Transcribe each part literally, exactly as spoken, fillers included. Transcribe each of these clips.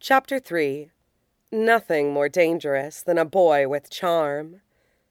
Chapter three. Nothing more dangerous than a boy with charm.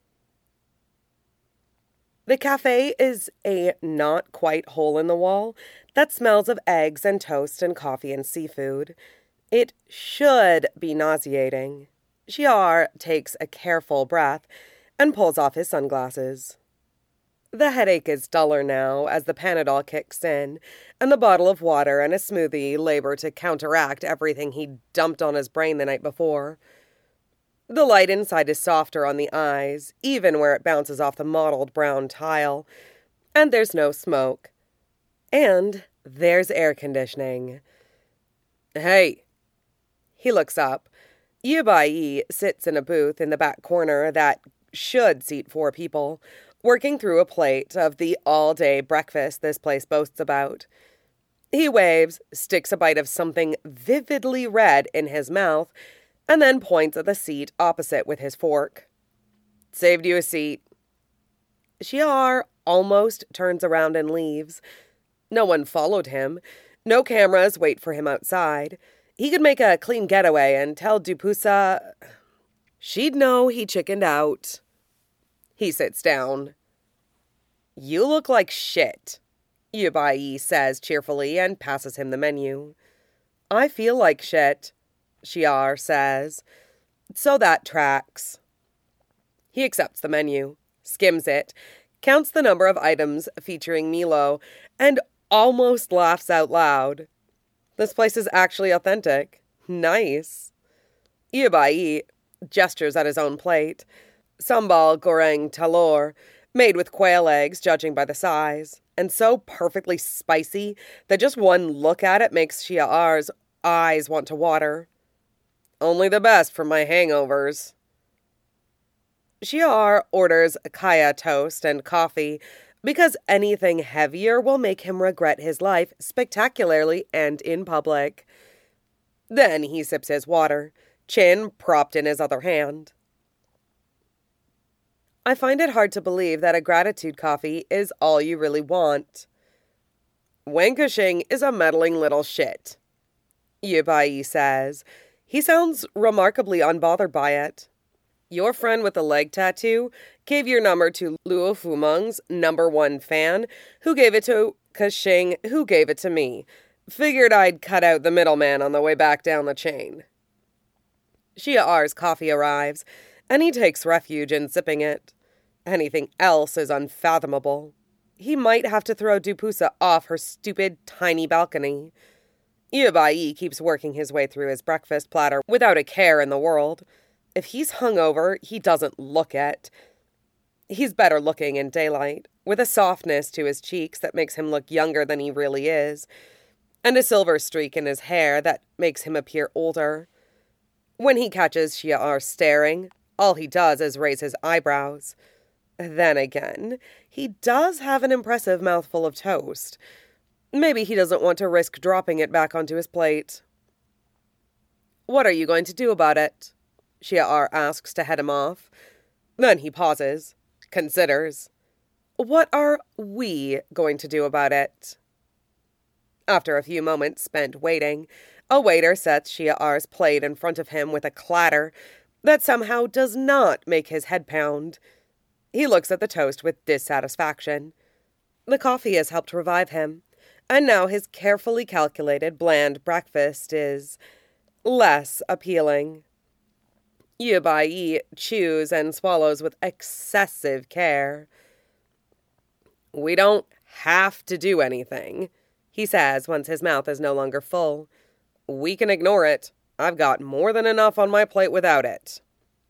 The cafe is a not quite hole in the wall that smells of eggs and toast and coffee and seafood. It should be nauseating. Shiar takes a careful breath and pulls off his sunglasses. The headache is duller now as the Panadol kicks in, and the bottle of water and a smoothie labor to counteract everything he dumped on his brain the night before. The light inside is softer on the eyes, even where it bounces off the mottled brown tile. And there's no smoke. And there's air conditioning. Hey! He looks up. Yubai sits in a booth in the back corner that should seat four people, working through a plate of the all-day breakfast this place boasts about. He waves, sticks a bite of something vividly red in his mouth, and then points at the seat opposite with his fork. Saved you a seat. Shiar almost turns around and leaves. No one followed him. No cameras wait for him outside. He could make a clean getaway and tell Dupusa she'd know he chickened out. He sits down. You look like shit, Yubai says cheerfully and passes him the menu. I feel like shit, Shiar says. So that tracks. He accepts the menu, skims it, counts the number of items featuring Milo, and almost laughs out loud. This place is actually authentic. Nice. Yubai gestures at his own plate. Sambal goreng talor, made with quail eggs, judging by the size, and so perfectly spicy that just one look at it makes Shiar's eyes want to water. Only the best for my hangovers. Shiar orders kaya toast and coffee because anything heavier will make him regret his life spectacularly and in public. Then he sips his water, chin propped in his other hand. I find it hard to believe that a gratitude coffee is all you really want. Wankashing is a meddling little shit, Yubai says. He sounds remarkably unbothered by it. Your friend with the leg tattoo gave your number to Luo Fumeng's number one fan, who gave it to Kashing, who gave it to me. Figured I'd cut out the middleman on the way back down the chain. Shiar's coffee arrives, and he takes refuge in sipping it. Anything else is unfathomable. He might have to throw Dupusa off her stupid, tiny balcony. Yubai keeps working his way through his breakfast platter without a care in the world. If he's hungover, he doesn't look it. He's better looking in daylight, with a softness to his cheeks that makes him look younger than he really is, and a silver streak in his hair that makes him appear older. When he catches Shiar staring, all he does is raise his eyebrows. Then again, he does have an impressive mouthful of toast. Maybe he doesn't want to risk dropping it back onto his plate. What are you going to do about it? Shiar asks to head him off. Then he pauses, considers. What are we going to do about it? After a few moments spent waiting, a waiter sets Shiar's plate in front of him with a clatter that somehow does not make his head pound. He looks at the toast with dissatisfaction. The coffee has helped revive him, and now his carefully calculated, bland breakfast is less appealing. Yubai chews and swallows with excessive care. We don't have to do anything, he says once his mouth is no longer full. We can ignore it. I've got more than enough on my plate without it.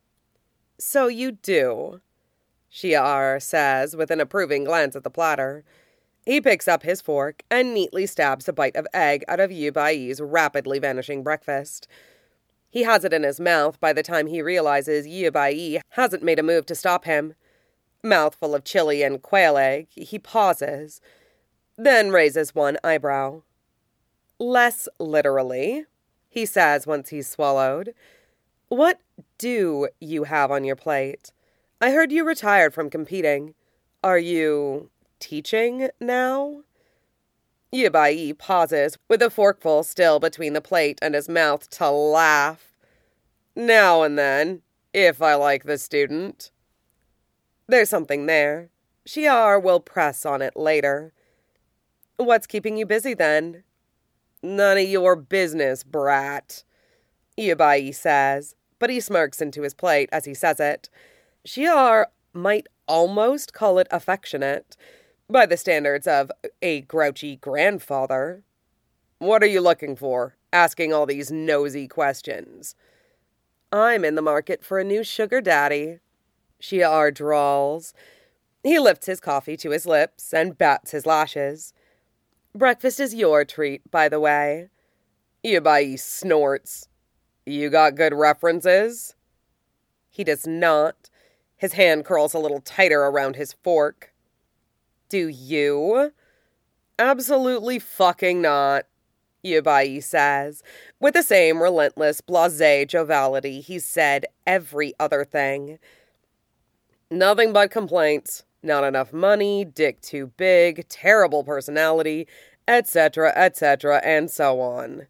So you do, Shiar says with an approving glance at the platter. He picks up his fork and neatly stabs a bite of egg out of Yubai's rapidly vanishing breakfast. He has it in his mouth by the time he realizes Yubai hasn't made a move to stop him. Mouthful of chili and quail egg, he pauses, then raises one eyebrow. Less literally, he says once he's swallowed. What do you have on your plate? I heard you retired from competing. Are you teaching now? Yibai pauses, with a forkful still between the plate and his mouth, to laugh. Now and then, if I like the student. There's something there. Shiar will press on it later. What's keeping you busy, then? None of your business, brat, Yibai says, but he smirks into his plate as he says it. Shiar might almost call it affectionate, by the standards of a grouchy grandfather. What are you looking for, asking all these nosy questions? I'm in the market for a new sugar daddy, Shiar drawls. He lifts his coffee to his lips and bats his lashes. Breakfast is your treat, by the way. Yibai snorts. You got good references? He does not. His hand curls a little tighter around his fork. Do you? Absolutely fucking not, Yibai says, with the same relentless blasé joviality he's said every other thing. Nothing but complaints. Not enough money, dick too big, terrible personality, et cetera, et cetera, and so on.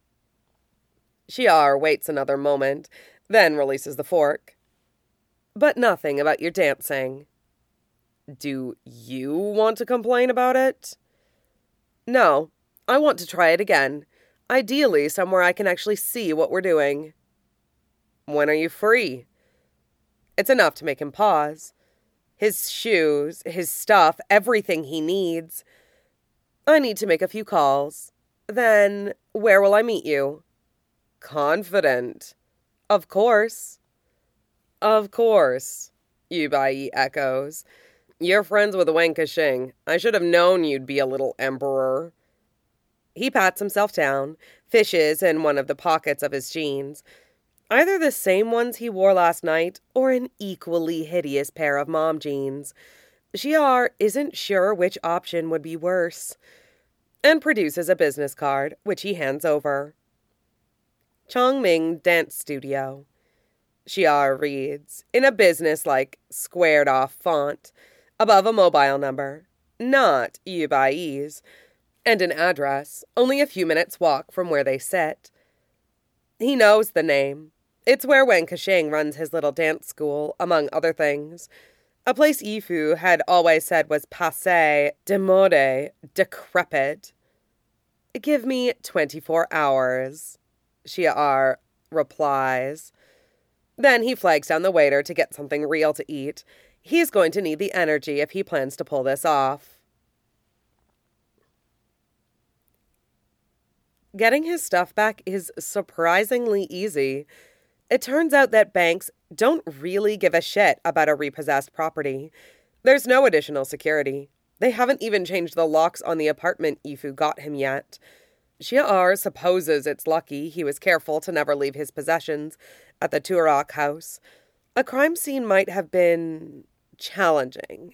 Shiar waits another moment, then releases the fork. But nothing about your dancing. Do you want to complain about it? No, I want to try it again. Ideally, somewhere I can actually see what we're doing. When are you free? It's enough to make him pause. His shoes, his stuff, everything he needs. I need to make a few calls. Then, where will I meet you? Confident. Of course. Of course, Yibai echoes. You're friends with Wen Kexing. I should have known you'd be a little emperor. He pats himself down, fishes in one of the pockets of his jeans. Either the same ones he wore last night, or an equally hideous pair of mom jeans. Shiar isn't sure which option would be worse, and produces a business card, which he hands over. Chongming Dance Studio, Shiar reads, in a business-like, squared-off font, above a mobile number, not Yibai's, and an address, only a few minutes' walk from where they sit. He knows the name. It's where Wen Kexing runs his little dance school, among other things. A place Yifu had always said was passé, démodé, decrepit. Give me twenty-four hours, Shiar replies. Then he flags down the waiter to get something real to eat. He's going to need the energy if he plans to pull this off. Getting his stuff back is surprisingly easy. It turns out that banks don't really give a shit about a repossessed property. There's no additional security. They haven't even changed the locks on the apartment Yifu got him yet. Shiar supposes it's lucky he was careful to never leave his possessions at the Turok house. A crime scene might have been challenging.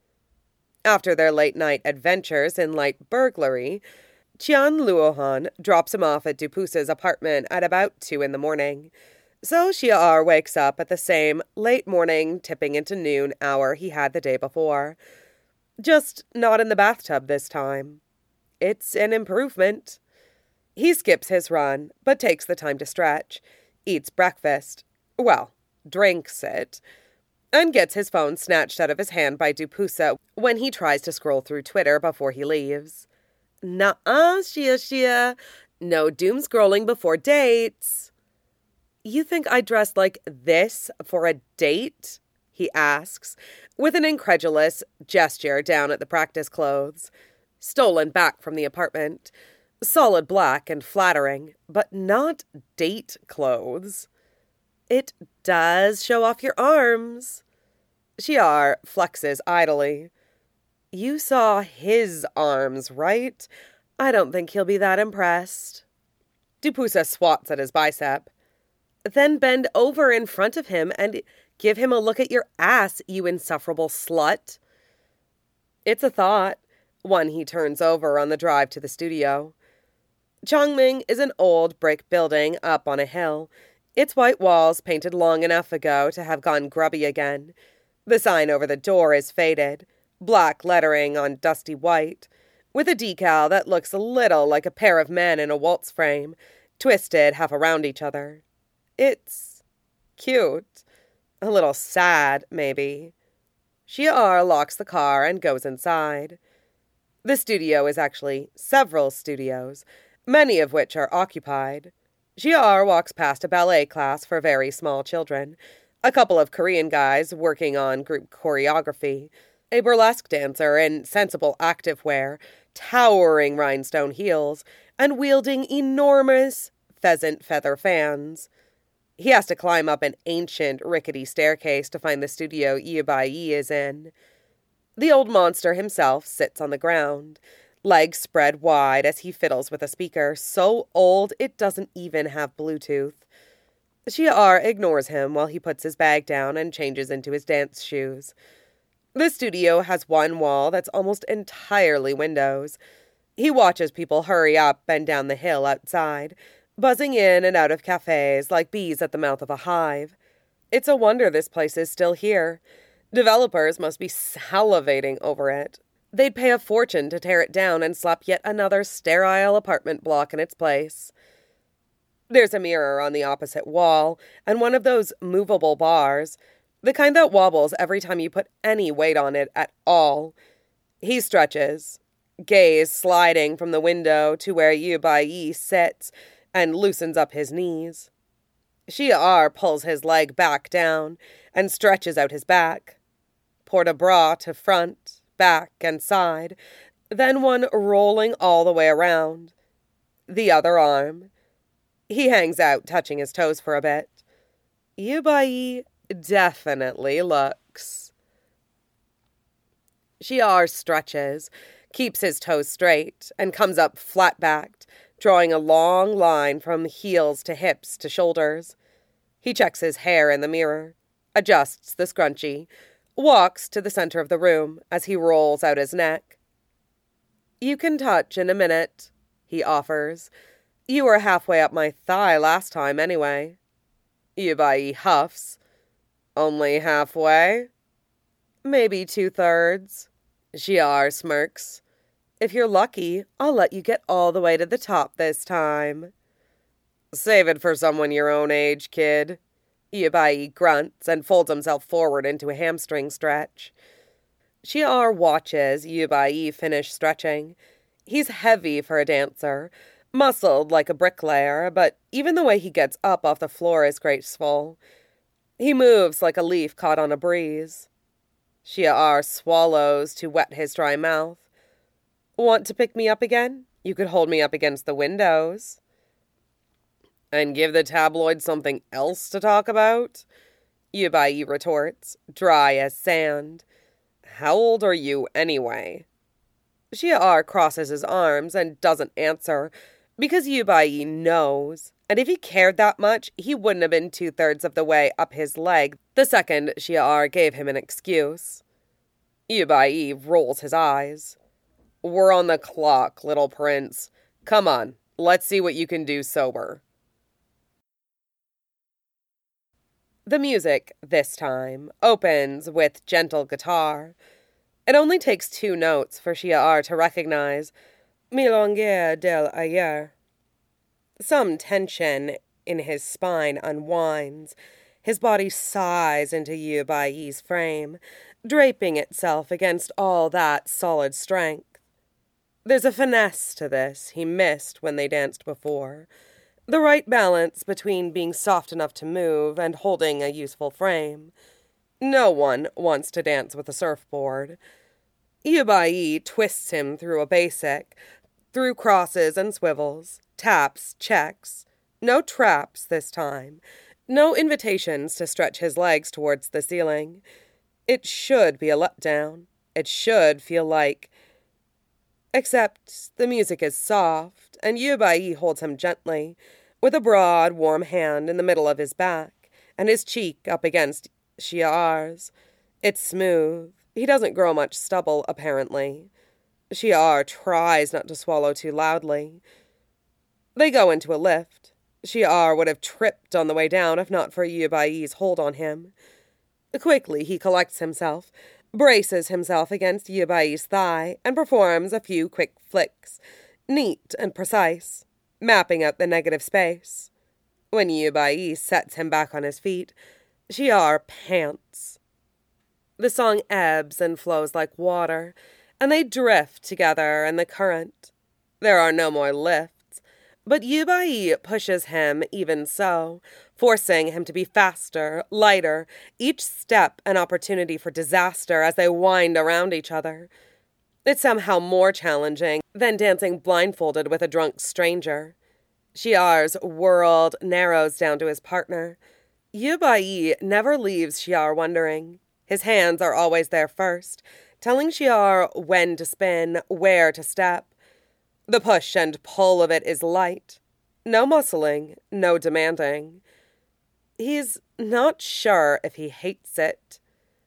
After their late-night adventures in light burglary, Qian Luohan drops him off at Dupusa's apartment at about two in the morning. So Shiar wakes up at the same late morning, tipping into noon hour he had the day before. Just not in the bathtub this time. It's an improvement. He skips his run, but takes the time to stretch, eats breakfast, well, drinks it, and gets his phone snatched out of his hand by Dupusa when he tries to scroll through Twitter before he leaves. Nuh-uh, Shia Shia. No doom scrolling before dates. You think I dressed like this for a date? He asks, with an incredulous gesture down at the practice clothes. Stolen back from the apartment. Solid black and flattering, but not date clothes. It does show off your arms. Shiar flexes idly. You saw his arms, right? I don't think he'll be that impressed. Dupusa swats at his bicep. Then bend over in front of him and give him a look at your ass, you insufferable slut. It's a thought, one he turns over on the drive to the studio. Chongming is an old brick building up on a hill, its white walls painted long enough ago to have gone grubby again. The sign over the door is faded, black lettering on dusty white. with a decal that looks a little like a pair of men in a waltz frame, twisted half around each other. It's cute. A little sad, maybe. Xia'er locks the car and goes inside. The studio is actually several studios, many of which are occupied. Xia'er walks past a ballet class for very small children, a couple of Korean guys working on group choreography, a burlesque dancer in sensible activewear, towering rhinestone heels, and wielding enormous pheasant feather fans. He has to climb up an ancient, rickety staircase to find the studio Yi Bai is in. The old monster himself sits on the ground, legs spread wide as he fiddles with a speaker so old it doesn't even have Bluetooth. Xia'er ignores him while he puts his bag down and changes into his dance shoes. The studio has one wall that's almost entirely windows. He watches people hurry up and down the hill outside, buzzing in and out of cafes like bees at the mouth of a hive. It's a wonder this place is still here. Developers must be salivating over it. They'd pay a fortune to tear it down and slap yet another sterile apartment block in its place. There's a mirror on the opposite wall, and one of those movable bars, the kind that wobbles every time you put any weight on it at all. He stretches, gaze sliding from the window to where Yi Bai sits, and loosens up his knees. Xia'er pulls his leg back down and stretches out his back. Port de bras to front, back, and side, then one rolling all the way around. The other arm. He hangs out, touching his toes for a bit. Yi Bai definitely looks. Xia'er stretches, keeps his toes straight, and comes up flat-backed, drawing a long line from heels to hips to shoulders. He checks his hair in the mirror, adjusts the scrunchie, walks to the center of the room as he rolls out his neck. "You can touch in a minute," he offers. "You were halfway up my thigh last time, anyway." Yi Bai huffs. "Only halfway?" "Maybe two-thirds." Xia'er smirks. "If you're lucky, I'll let you get all the way to the top this time." "Save it for someone your own age, kid." Yi Bai grunts and folds himself forward into a hamstring stretch. Xia'er watches Yi Bai finish stretching. He's heavy for a dancer, muscled like a bricklayer, but even the way he gets up off the floor is graceful. He moves like a leaf caught on a breeze. Xia'er swallows to wet his dry mouth. "Want to pick me up again? You could hold me up against the windows." "And give the tabloids something else to talk about?" Yi Bai retorts, dry as sand. "How old are you, anyway?" Xia'er crosses his arms and doesn't answer, because Yi Bai knows, and if he cared that much, he wouldn't have been two-thirds of the way up his leg the second Xia'er gave him an excuse. Yi Bai rolls his eyes. "We're on the clock, little prince. Come on, let's see what you can do sober." The music, this time, opens with gentle guitar. It only takes two notes for Xia'er to recognize Milonga del Ayer. Some tension in his spine unwinds. His body sighs into Yi Bai's frame, draping itself against all that solid strength. There's a finesse to this he missed when they danced before. The right balance between being soft enough to move and holding a useful frame. No one wants to dance with a surfboard. Yi Bai twists him through a basic, through crosses and swivels, taps, checks. No traps this time. No invitations to stretch his legs towards the ceiling. It should be a letdown. It should feel like... Except the music is soft, and Yi Bai holds him gently, with a broad, warm hand in the middle of his back, and his cheek up against Xia'er's. It's smooth. He doesn't grow much stubble, apparently. Xia'er tries not to swallow too loudly. They go into a lift. Xia'er would have tripped on the way down if not for Yi Bai's hold on him. Quickly he collects himself, braces himself against Yubai's thigh, and performs a few quick flicks, neat and precise, mapping out the negative space. When Yubai sets him back on his feet, Xiar pants. The song ebbs and flows like water, and they drift together in the current. There are no more lifts, but Yubai pushes him even so, forcing him to be faster, lighter, each step an opportunity for disaster as they wind around each other. It's somehow more challenging than dancing blindfolded with a drunk stranger. Xiar's world narrows down to his partner. Yubai never leaves Xiar wondering. His hands are always there first, telling Xiar when to spin, where to step. The push and pull of it is light. No muscling, no demanding. He's not sure if he hates it.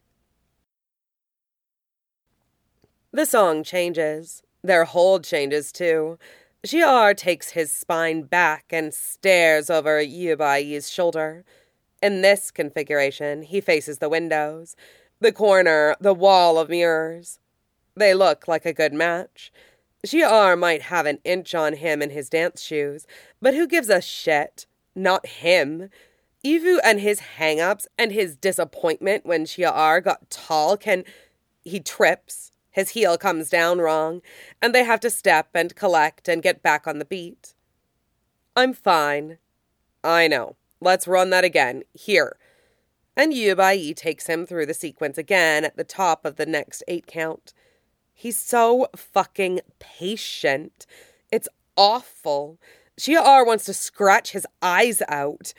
The song changes. Their hold changes, too. Xiar takes his spine back and stares over Yubai's shoulder. In this configuration, he faces the windows, the corner, the wall of mirrors. They look like a good match. Xiar might have an inch on him in his dance shoes, but who gives a shit? Not him. Yifu and his hang-ups and his disappointment when Xiar got tall can... He trips. His heel comes down wrong, and they have to step and collect and get back on the beat. I'm fine. I know. Let's run that again. Here. And Yubai takes him through the sequence again at the top of the next eight count. He's so fucking patient. It's awful. Xiar wants to scratch his eyes out.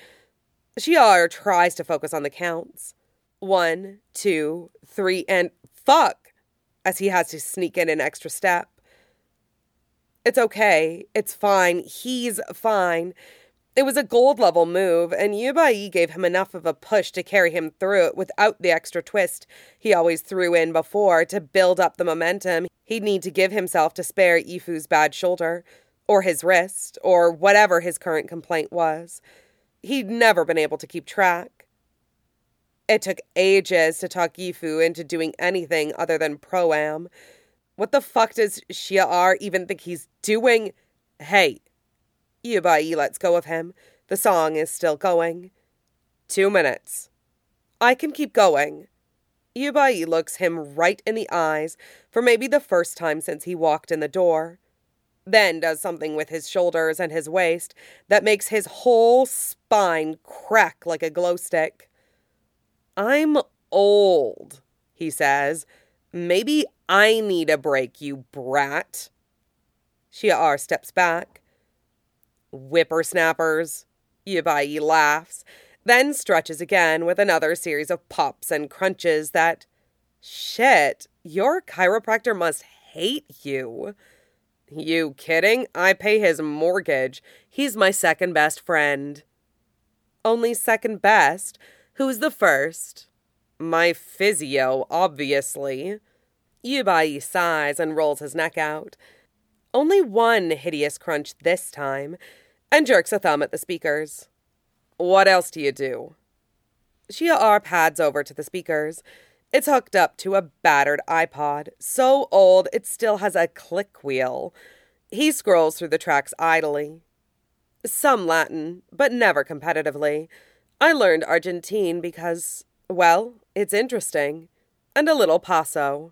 Xiar tries to focus on the counts. One, two, three, and fuck, as he has to sneak in an extra step. It's okay. It's fine. He's fine. It was a gold-level move, and Yubai gave him enough of a push to carry him through it without the extra twist he always threw in before to build up the momentum he'd need to give himself to spare Yifu's bad shoulder, or his wrist, or whatever his current complaint was. He'd never been able to keep track. It took ages to talk Yifu into doing anything other than pro-am. What the fuck does Xiar even think he's doing? Hey. Yubai lets go of him. The song is still going. Two minutes. I can keep going. Yubai looks him right in the eyes for maybe the first time since he walked in the door. Then does something with his shoulders and his waist that makes his whole spine crack like a glow stick. I'm old, he says. Maybe I need a break, you brat. Xiar steps back. Whippersnappers. Yubai laughs, then stretches again with another series of pops and crunches that... Shit, your chiropractor must hate you. You kidding? I pay his mortgage. He's my second best friend. Only second best? Who's the first? My physio, obviously. Yubai sighs and rolls his neck out. Only one hideous crunch this time, and jerks a thumb at the speakers. What else do you do? Xiar pads over to the speakers. It's hooked up to a battered iPod, so old it still has a click wheel. He scrolls through the tracks idly. Some Latin, but never competitively. I learned Argentine because, well, it's interesting. And a little paso.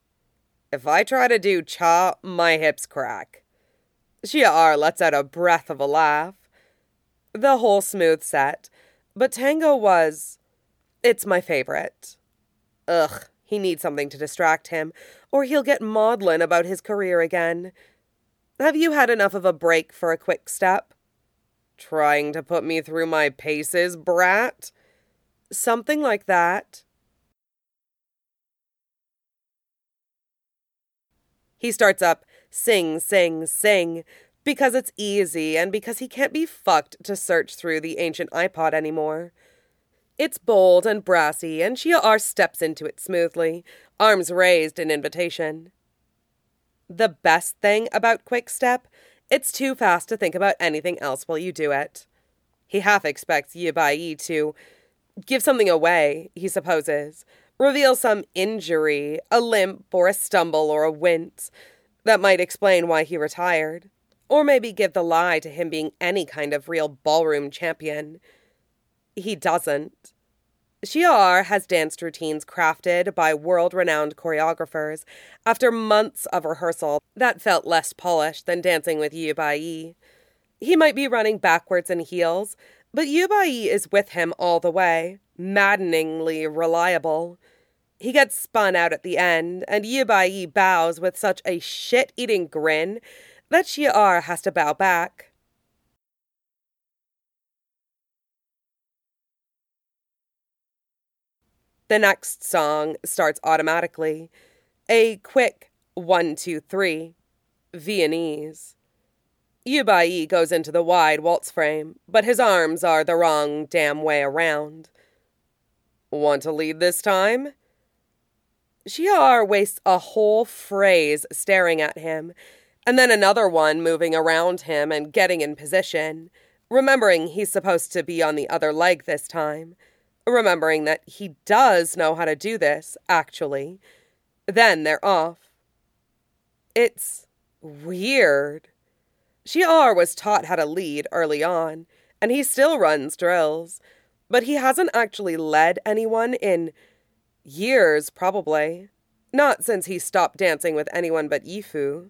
If I try to do cha, my hips crack. Xiar lets out a breath of a laugh. The whole smooth set, but tango was... It's my favorite. Ugh, he needs something to distract him, or he'll get maudlin about his career again. Have you had enough of a break for a quick step? Trying to put me through my paces, brat? Something like that. He starts up, sing, sing, sing, because it's easy and because he can't be fucked to search through the ancient iPod anymore. It's bold and brassy, and Xiar steps into it smoothly, arms raised in invitation. The best thing about Quick Step, it's too fast to think about anything else while you do it. He half expects Yubai to give something away, he supposes, Reveal some injury, a limp or a stumble or a wince that might explain why he retired. Or maybe give the lie to him being any kind of real ballroom champion. He doesn't. Shi'ar has danced routines crafted by world-renowned choreographers after months of rehearsal that felt less polished than dancing with Yu Bai. He might be running backwards in heels, but Yu Bai is with him all the way, maddeningly reliable. He gets spun out at the end, and Yu Bai bows with such a shit-eating grin that Shi'ar has to bow back. The next song starts automatically. A quick one, two, three. Viennese. Yu Bai goes into the wide waltz frame, but his arms are the wrong damn way around. Want to lead this time? Shi'ar wastes a whole phrase staring at him, and then another one moving around him and getting in position, remembering he's supposed to be on the other leg this time. Remembering that he does know how to do this, actually. Then they're off. It's weird. Shi'ar was taught how to lead early on, and he still runs drills, but he hasn't actually led anyone in years, probably. Not since he stopped dancing with anyone but Yifu.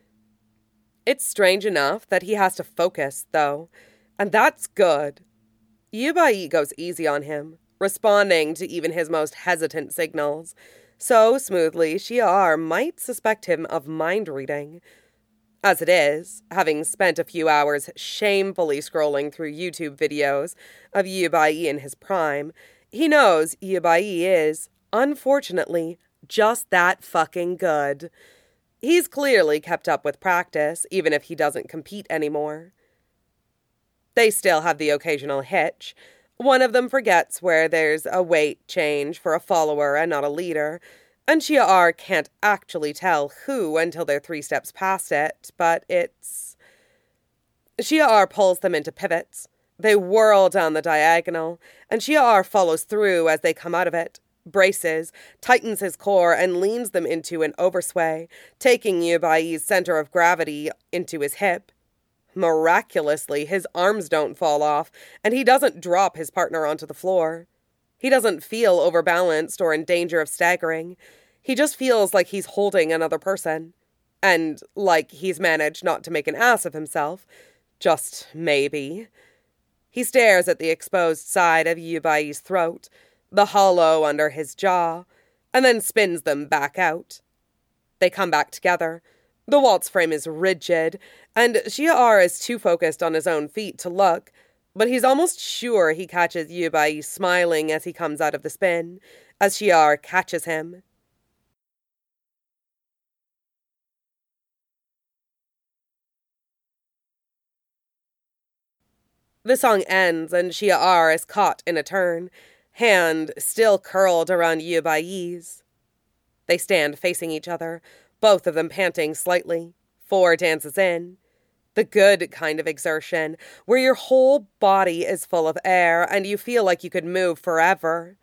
It's strange enough that he has to focus, though, and that's good. Yu Bai goes easy on him, responding to even his most hesitant signals, so smoothly Shi'ar might suspect him of mind reading. As it is, having spent a few hours shamefully scrolling through YouTube videos of Yu Bai in his prime, he knows Yu Bai is, unfortunately, just that fucking good. He's clearly kept up with practice, even if he doesn't compete anymore. They still have the occasional hitch. One of them forgets where there's a weight change for a follower and not a leader, and Shi'ar can't actually tell who until they're three steps past it, but it's... Shi'ar pulls them into pivots. They whirl down the diagonal, and Shi'ar follows through as they come out of it, braces, tightens his core, and leans them into an oversway, taking Yu Bai's center of gravity into his hip. Miraculously, his arms don't fall off, and he doesn't drop his partner onto the floor. He doesn't feel overbalanced or in danger of staggering. He just feels like he's holding another person. And like he's managed not to make an ass of himself. Just maybe. He stares at the exposed side of Yu Bai's throat, the hollow under his jaw, and then spins them back out. They come back together. The waltz frame is rigid, and Shi'ar is too focused on his own feet to look, but he's almost sure he catches Yu Bai smiling as he comes out of the spin, as Shi'ar catches him. The song ends, and Shi'ar is caught in a turn, hand still curled around Yu Bai's. They stand facing each other, both of them panting slightly, four dances in. The good kind of exertion, where your whole body is full of air and you feel like you could move forever.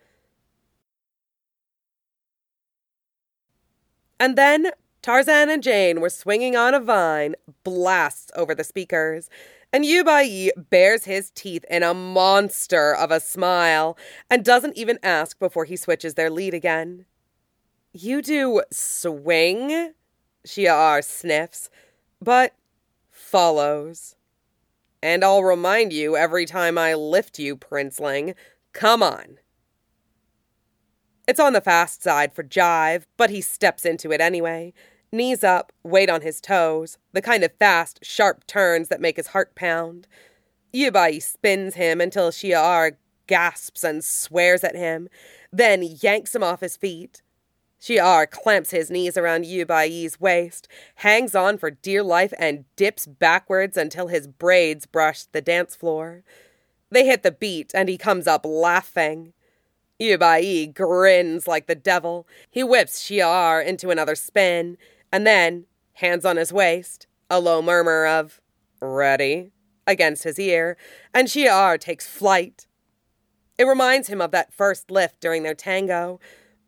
And then Tarzan and Jane were swinging on a vine, blasts over the speakers, and Yu Bai bares his teeth in a monster of a smile and doesn't even ask before he switches their lead again. You do swing? Shi'ar sniffs, but follows. And I'll remind you every time I lift you, princeling. Come on. It's on the fast side for jive, but he steps into it anyway. Knees up, weight on his toes, the kind of fast, sharp turns that make his heart pound. Yu Bai spins him until Shi'ar gasps and swears at him, then yanks him off his feet. Shi'ar clamps his knees around Yu Bai's waist, hangs on for dear life, and dips backwards until his braids brush the dance floor. They hit the beat, and he comes up laughing. Yu Bai grins like the devil. He whips Shi'ar into another spin, and then, hands on his waist, a low murmur of, "Ready?" against his ear, and Shi'ar takes flight. It reminds him of that first lift during their tango,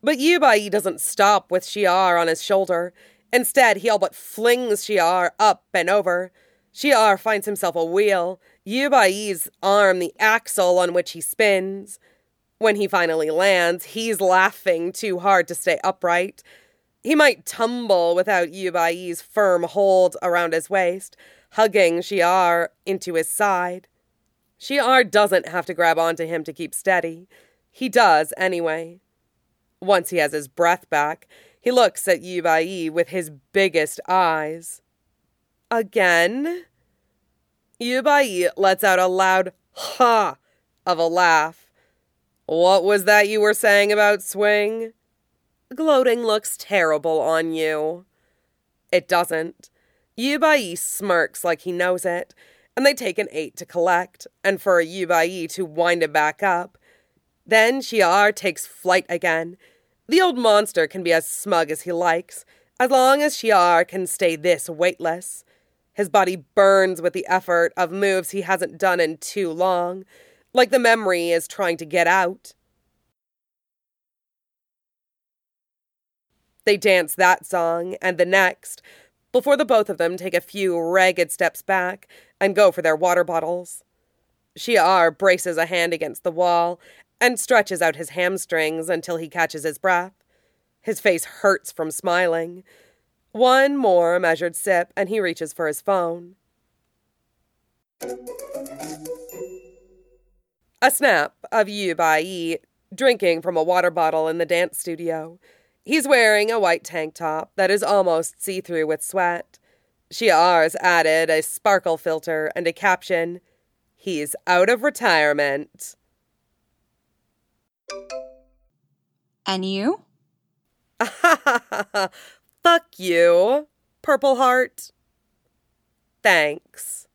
But Yubai doesn't stop with Shiar on his shoulder. Instead, he all but flings Shiar up and over. Shiar finds himself a wheel, Yubai's arm the axle on which he spins. When he finally lands, he's laughing too hard to stay upright. He might tumble without Yubai's firm hold around his waist, hugging Shiar into his side. Shiar doesn't have to grab onto him to keep steady. He does anyway. Once he has his breath back, he looks at Yubai with his biggest eyes. Again? Yubai lets out a loud ha of a laugh. What was that you were saying about swing? Gloating looks terrible on you. It doesn't. Yubai smirks like he knows it, and they take an eight to collect, and for Yubai to wind it back up. Then Shiar takes flight again. The old monster can be as smug as he likes, as long as Shiar can stay this weightless. His body burns with the effort of moves he hasn't done in too long, like the memory is trying to get out. They dance that song and the next, before the both of them take a few ragged steps back and go for their water bottles. Shiar braces a hand against the wall and stretches out his hamstrings until he catches his breath. His face hurts from smiling. One more measured sip, and he reaches for his phone. A snap of Yubai drinking from a water bottle in the dance studio. He's wearing a white tank top that is almost see-through with sweat. Shiar's added a sparkle filter and a caption, "He's out of retirement." And you? Fuck you, Purple Heart. Thanks.